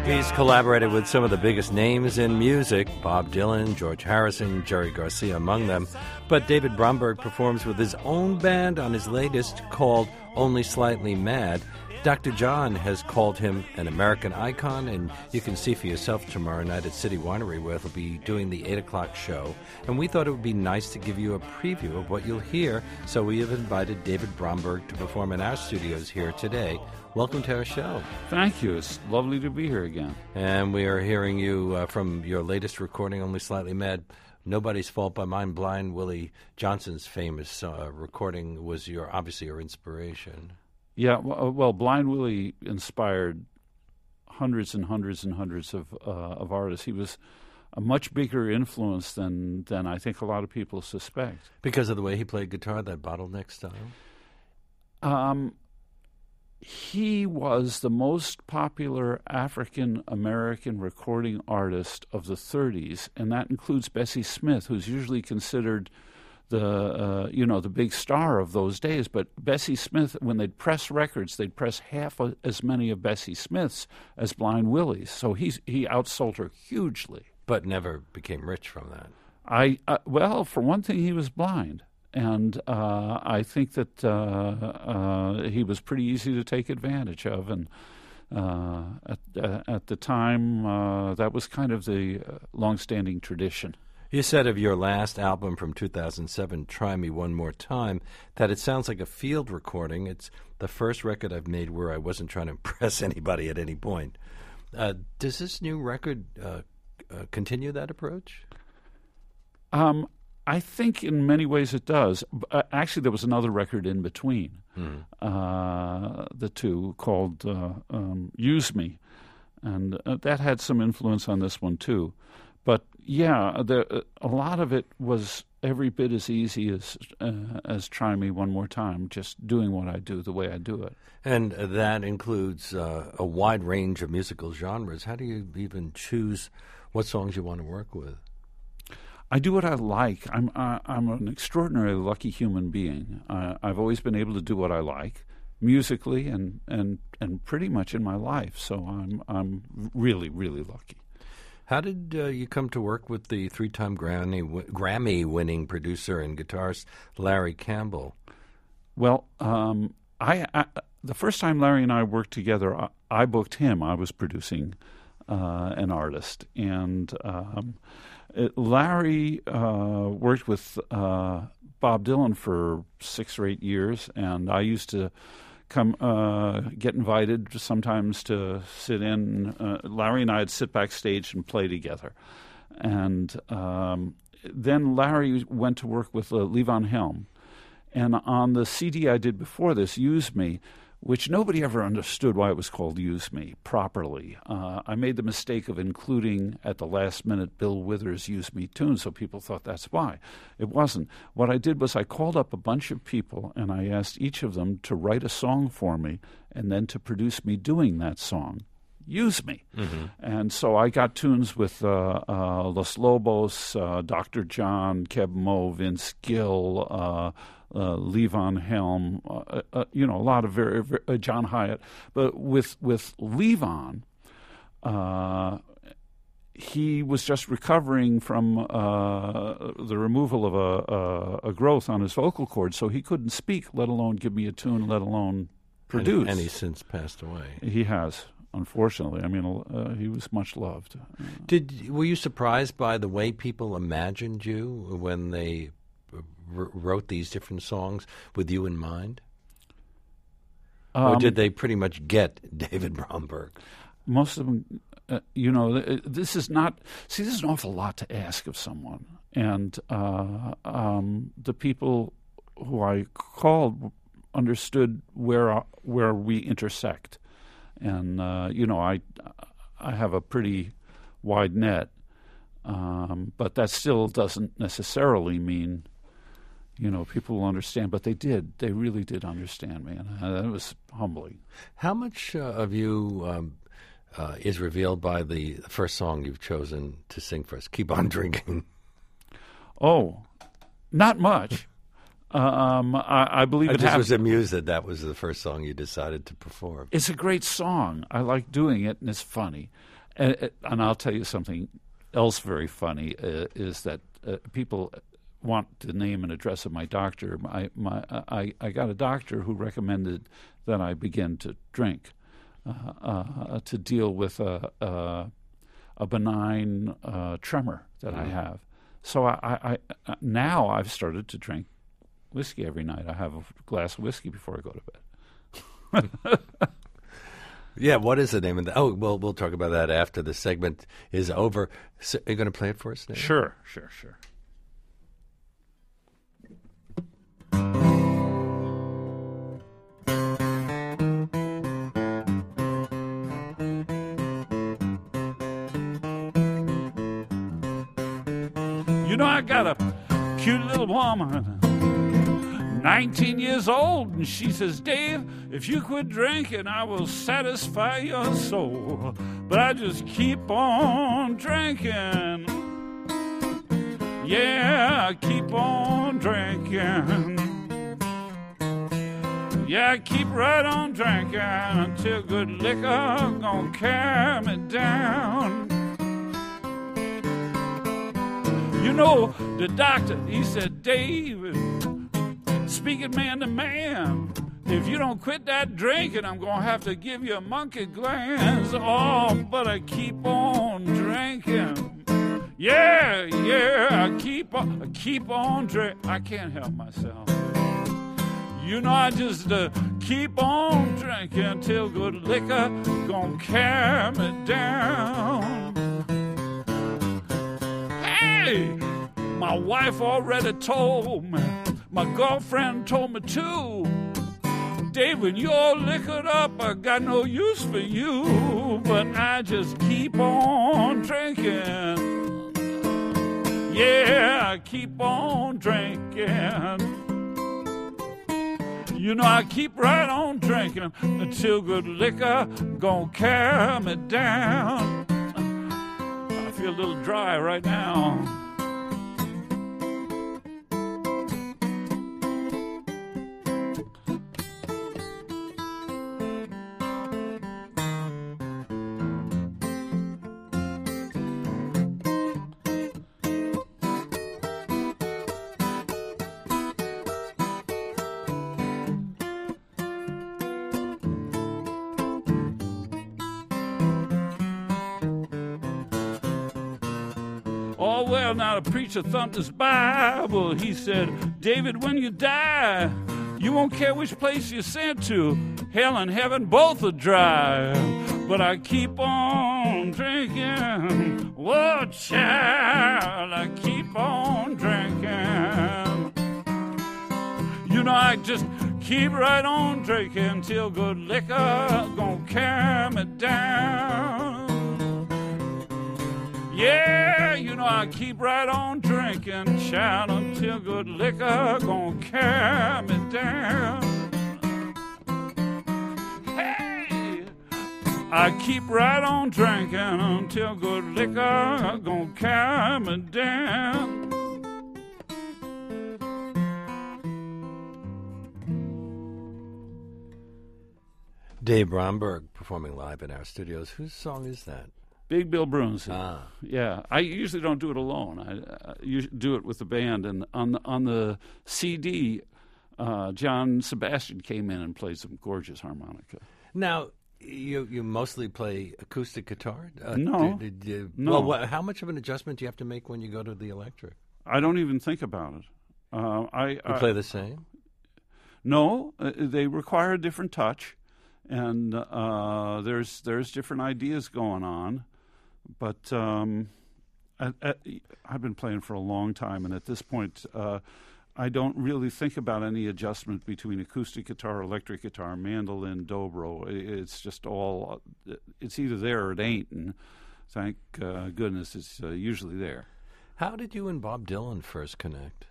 He's collaborated with some of the biggest names in music, Bob Dylan, George Harrison, Jerry Garcia among them. But David Bromberg performs with his own band on his latest, called Only Slightly Mad. Dr. John has called him an American icon, and you can see for yourself tomorrow night at City Winery, where he'll be doing the 8 o'clock show. And we thought it would be nice to give you a preview of what you'll hear, so we have invited David Bromberg to perform in our studios here today. Welcome to our show. Thank you. It's lovely to be here again. And we are hearing you from your latest recording, Only Slightly Mad. Nobody's Fault by Mine. Blind Willie Johnson's famous recording was obviously your inspiration. Yeah, well, Blind Willie inspired hundreds and hundreds and hundreds of artists. He was a much bigger influence than I think a lot of people suspect. Because of the way he played guitar, that bottleneck style? He was the most popular African-American recording artist of the 30s, and that includes Bessie Smith, who's usually considered the big star of those days. But Bessie Smith, when they'd press records, they'd press half as many of Bessie Smith's as Blind Willie's. So he outsold her hugely. But never became rich from that. Well, for one thing, he was blind. And I think that he was pretty easy to take advantage of. And at the time, that was kind of the longstanding tradition. You said of your last album from 2007, Try Me One More Time, that it sounds like a field recording. It's the first record I've made where I wasn't trying to impress anybody at any point. Does this new record continue that approach? I think in many ways it does. Actually, there was another record in between the two called Use Me, and that had some influence on this one too. But yeah, a lot of it was every bit as easy as Try Me One More Time, just doing what I do the way I do it. And that includes a wide range of musical genres. How do you even choose what songs you want to work with? I do what I like. I'm an extraordinarily lucky human being. I've always been able to do what I like, musically and pretty much in my life. So I'm really, really lucky. How did you come to work with the 3-time Grammy-winning producer and guitarist Larry Campbell? Well, the first time Larry and I worked together, I booked him. I was producing an artist, and Larry worked with Bob Dylan for 6 or 8 years, and I used to get invited sometimes to sit in. Larry and I'd sit backstage and play together. And then Larry went to work with Levon Helm. And on the CD I did before this, Use Me, which nobody ever understood why it was called Use Me properly. I made the mistake of including at the last minute Bill Withers' Use Me tune, so people thought that's why. It wasn't. What I did was I called up a bunch of people and I asked each of them to write a song for me and then to produce me doing that song. Use Me. Mm-hmm. And so I got tunes with Los Lobos, Dr. John, Keb Mo, Vince Gill, Levon Helm, a lot of very John Hyatt. But with Levon, he was just recovering from the removal of a growth on his vocal cord, so he couldn't speak, let alone give me a tune, let alone produce. And he's since passed away. He has. Unfortunately, I mean, he was much loved. Were you surprised by the way people imagined you when they wrote these different songs with you in mind? Or did they pretty much get David Bromberg? Most of them, this is not. See, this is an awful lot to ask of someone, and the people who I called understood where we intersect. And, I have a pretty wide net, but that still doesn't necessarily mean, people will understand. But they did. They really did understand me, and that was humbling. How much of you is revealed by the first song you've chosen to sing for us, Keep On Drinking? Oh, not much. I believe I just was amused that was the first song you decided to perform. It's a great song. I like doing it, and it's funny. And I'll tell you something else very funny is that people want the name and address of my doctor. I got a doctor who recommended that I begin to drink to deal with a benign tremor that I have. So I now I've started to drink whiskey every night. I have a glass of whiskey before I go to bed. Yeah, what is the name of that? Oh, well, we'll talk about that after the segment is over. So, are you going to play it for us now? Sure. You know, I got a cute little woman, 19 years old, and she says, Dave, if you quit drinking, I will satisfy your soul. But I just keep on drinking. Yeah, I keep on drinking. Yeah, I keep right on drinking until good liquor gonna carry me down. You know, the doctor, he said, Dave, speaking man to man, if you don't quit that drinking, I'm going to have to give you a monkey glance. Oh, but I keep on drinking. Yeah, I keep on drinking. I can't help myself. You know, I just keep on drinking till good liquor gonna carry me down. Hey, my wife already told me. My girlfriend told me too. Dave, when you're liquored up, I got no use for you. But I just keep on drinking. Yeah, I keep on drinking. You know, I keep right on drinking until good liquor gonna carry me down. I feel a little dry right now. Oh, well, now the preacher thumped his Bible. He said, David, when you die, you won't care which place you're sent to. Hell and heaven both are dry. But I keep on drinking. Whoa, child, I keep on drinking. You know, I just keep right on drinking till good liquor gonna carry me down. Yeah, you know, I keep right on drinking, child, until good liquor gonna carry me down. Hey, I keep right on drinking until good liquor gonna carry me down. Dave Bromberg performing live in our studios. Whose song is that? Big Bill Bruins. Ah. Yeah, I usually don't do it alone. I usually do it with the band. And on the CD, John Sebastian came in and played some gorgeous harmonica. Now, you mostly play acoustic guitar? No. No. Well, how much of an adjustment do you have to make when you go to the electric? I don't even think about it. You play the same? No, they require a different touch, and there's different ideas going on. But I've been playing for a long time, and at this point, I don't really think about any adjustment between acoustic guitar, electric guitar, mandolin, dobro. It's just all, it's either there or it ain't, and thank goodness it's usually there. How did you and Bob Dylan first connect?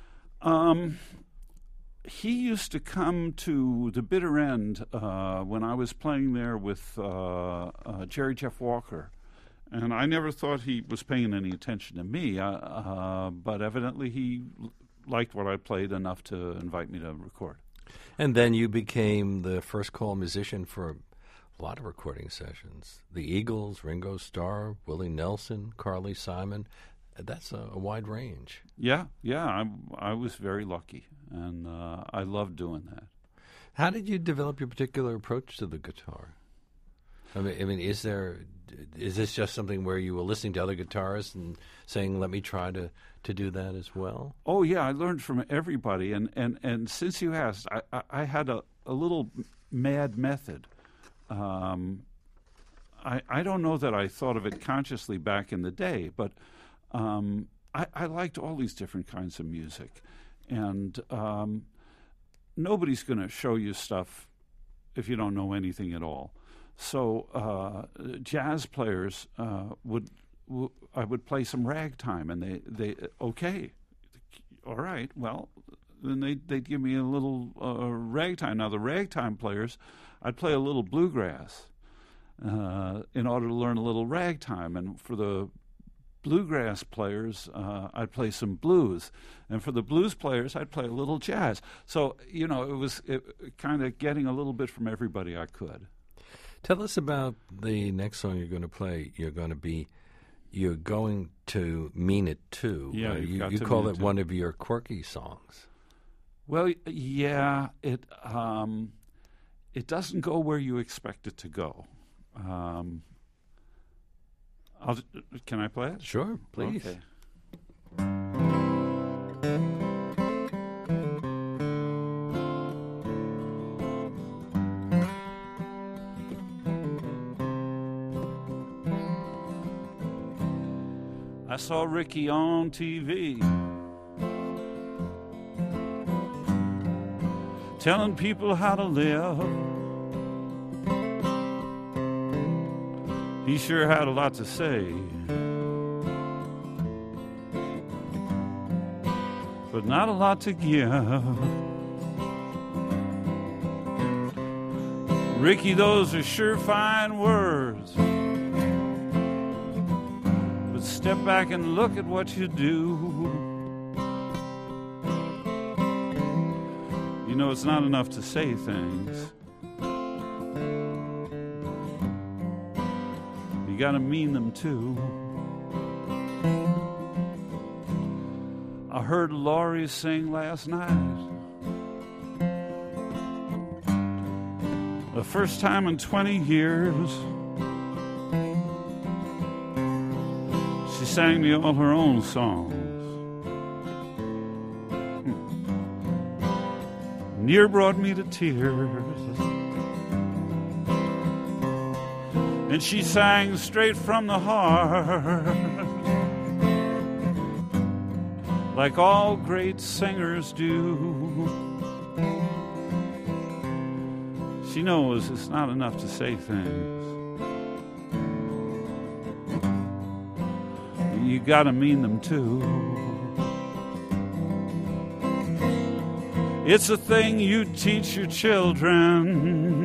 He used to come to the bitter end when I was playing there with Jerry Jeff Walker. And I never thought he was paying any attention to me, but evidently he liked what I played enough to invite me to record. And then you became the first call musician for a lot of recording sessions. The Eagles, Ringo Starr, Willie Nelson, Carly Simon. That's a wide range. Yeah. I was very lucky, and I loved doing that. How did you develop your particular approach to the guitar? I mean, is this just something where you were listening to other guitarists and saying, "Let me try to do that as well"? Oh yeah, I learned from everybody, and since you asked, I had a little mad method. I don't know that I thought of it consciously back in the day, but I liked all these different kinds of music, and nobody's going to show you stuff if you don't know anything at all. So jazz players I would play some ragtime, and they okay, all right, well, then they'd give me a little ragtime. Now the ragtime players, I'd play a little bluegrass in order to learn a little ragtime, and for the bluegrass players, I'd play some blues, and for the blues players, I'd play a little jazz. So it was kind of getting a little bit from everybody I could. Tell us about the next song you're going to play. You're going to mean it too. Yeah, you call it one of your quirky songs. Well, yeah, it doesn't go where you expect it to go. Can I play it? Sure, please. Okay. I saw Ricky on TV telling people how to live. He sure had a lot to say, but not a lot to give. Ricky, those are sure fine words, but step back and look at what you do. You know, it's not enough to say things. You gotta mean them too. I heard Laurie sing last night, the first time in 20 years. She sang me all her own songs. Near brought me to tears. And she sang straight from the heart, like all great singers do. She knows it's not enough to say things. You gotta mean them too. It's a thing you teach your children.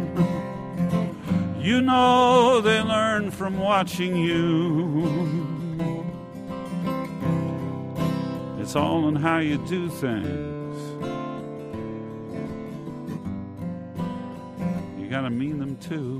You know they learn from watching you. It's all in how you do things. You gotta mean them too.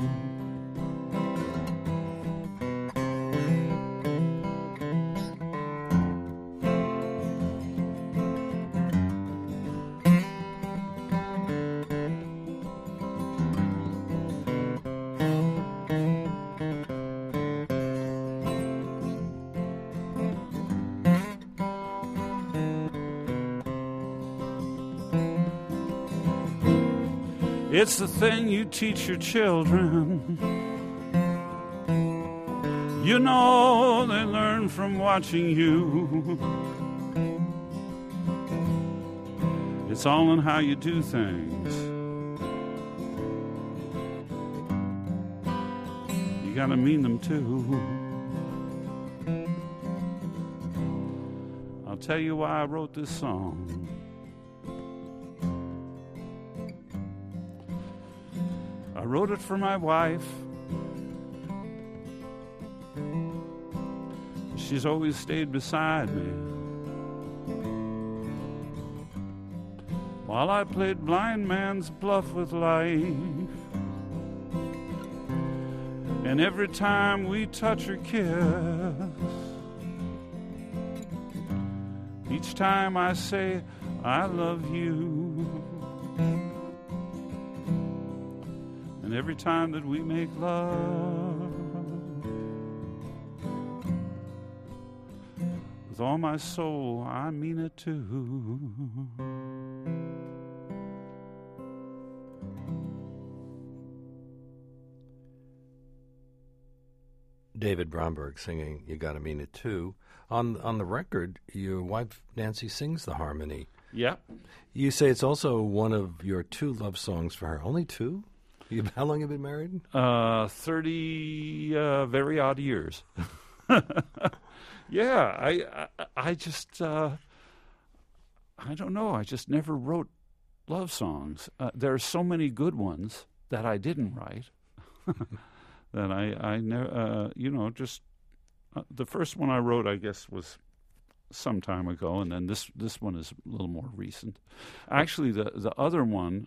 It's the thing you teach your children. You know they learn from watching you. It's all in how you do things. You gotta mean them too. I'll tell you why I wrote this song. I wrote it for my wife. She's always stayed beside me while I played blind man's bluff with life. And every time we touch or kiss, each time I say I love you. And every time that we make love, with all my soul, I mean it too. David Bromberg singing "You Gotta Mean It Too." On the record, your wife Nancy sings the harmony. Yeah. You say it's also one of your 2 love songs for her. Only 2? How long have you been married? 30 very odd years. Yeah, I just I don't know. I just never wrote love songs. There are so many good ones that I didn't write. That I never, just the first one I wrote, I guess, was some time ago, and then this one is a little more recent. Actually, the other one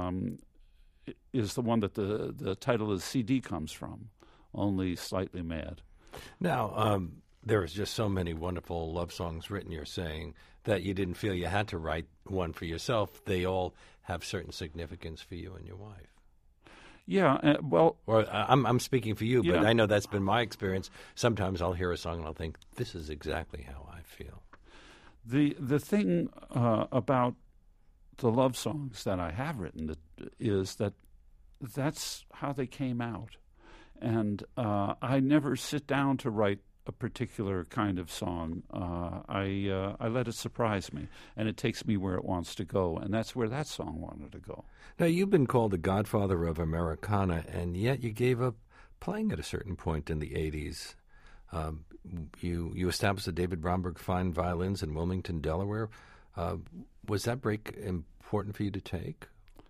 is the one that the title of the CD comes from, Only Slightly Mad. Now, there is just so many wonderful love songs written. You're saying that you didn't feel you had to write one for yourself. They all have certain significance for you and your wife. Yeah, well... Or I'm speaking for you, but yeah. I know that's been my experience. Sometimes I'll hear a song and I'll think, this is exactly how I feel. The thing about the love songs that I have written is that that's how they came out. And I never sit down to write a particular kind of song. I let it surprise me, and it takes me where it wants to go, and that's where that song wanted to go. Now, you've been called the godfather of Americana, and yet you gave up playing at a certain point in the 80s. You established the David Bromberg Fine Violins in Wilmington, Delaware. Was that break important for you to take?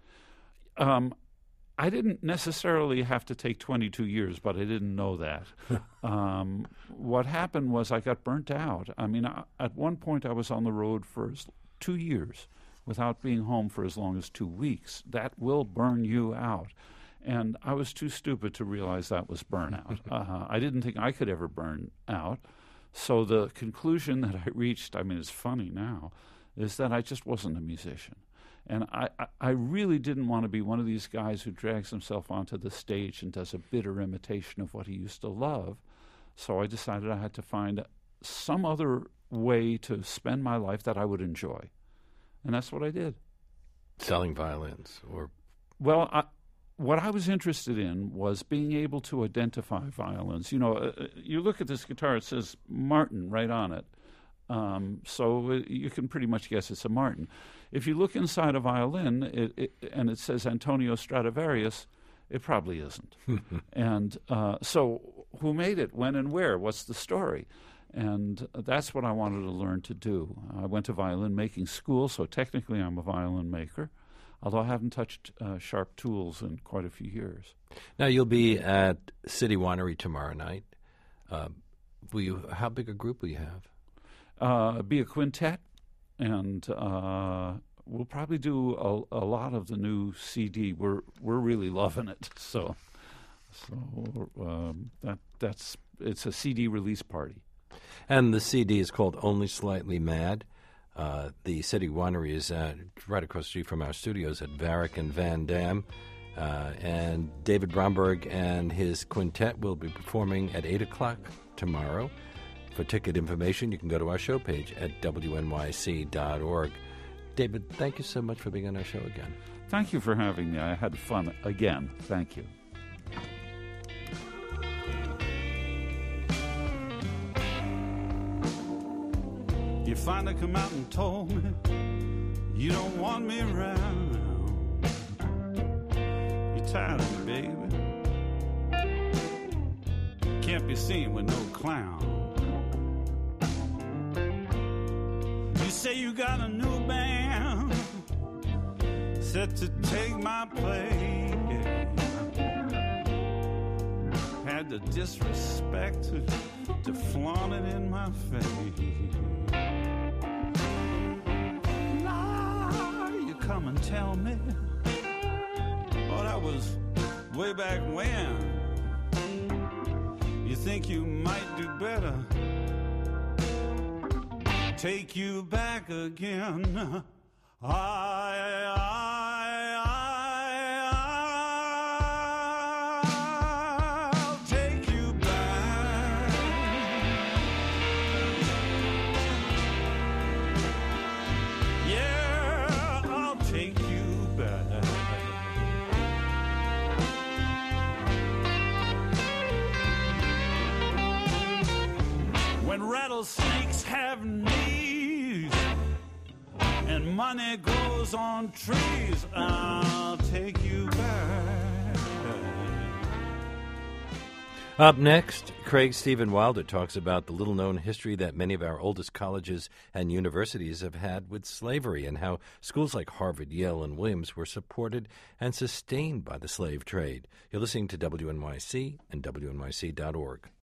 I didn't necessarily have to take 22 years, but I didn't know that. What happened was I got burnt out. I mean, at one point I was on the road for 2 years without being home for as long as 2 weeks. That will burn you out. And I was too stupid to realize that was burnout. I didn't think I could ever burn out. So the conclusion that I reached, I mean, it's funny now, is that I just wasn't a musician. And I really didn't want to be one of these guys who drags himself onto the stage and does a bitter imitation of what he used to love. So I decided I had to find some other way to spend my life that I would enjoy. And that's what I did. Selling violins? Well, what I was interested in was being able to identify violins. You know, you look at this guitar, it says Martin right on it. So you can pretty much guess it's a Martin. If you look inside a violin and it says Antonio Stradivarius, it probably isn't. And so who made it, when and where? What's the story? And that's what I wanted to learn to do. I went to violin making school, so technically I'm a violin maker, although I haven't touched sharp tools in quite a few years. Now, you'll be at City Winery tomorrow night. How big a group will you have? Be a quintet, and we'll probably do a lot of the new CD. We're really loving it. So it's a CD release party. And the CD is called Only Slightly Mad. The City Winery is right across the street from our studios at Varick and Van Dam. And David Bromberg and his quintet will be performing at 8 o'clock tomorrow. For ticket information, you can go to our show page at wnyc.org. David, thank you so much for being on our show again. Thank you for having me. I had fun again. Thank you. You finally come out and told me you don't want me around. You're tired of me, baby. Can't be seen with no clown. You say you got a new band set to take my place. Had the disrespect to flaunt it in my face. Now you come and tell me, oh, that was way back when. think you might do better. Take you back again. I'll take you back. Yeah, I'll take you back. When rattlesnakes have knees and money grows on trees, I'll take you back. Up next, Craig Stephen Wilder talks about the little-known history that many of our oldest colleges and universities have had with slavery and how schools like Harvard, Yale, and Williams were supported and sustained by the slave trade. You're listening to WNYC and WNYC.org.